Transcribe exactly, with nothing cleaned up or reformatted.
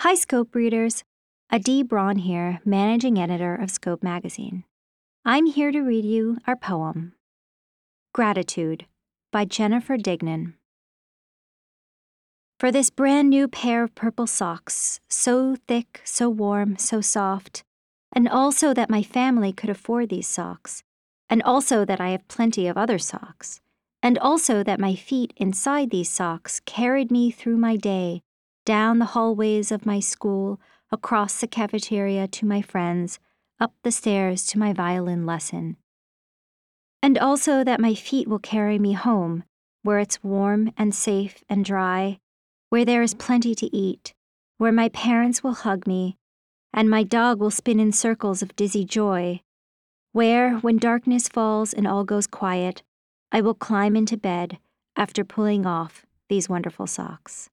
Hi, Scope readers. Adi Braun here, managing editor of Scope Magazine. I'm here to read you our poem, Gratitude, by Jennifer Dignan. For this brand new pair of purple socks, so thick, so warm, so soft, and also that my family could afford these socks, and also that I have plenty of other socks, and also that my feet inside these socks carried me through my day, down the hallways of my school, across the cafeteria to my friends, up the stairs to my violin lesson. And also that my feet will carry me home, where it's warm and safe and dry, where there is plenty to eat, where my parents will hug me, and my dog will spin in circles of dizzy joy, where, when darkness falls and all goes quiet, I will climb into bed after pulling off these wonderful socks.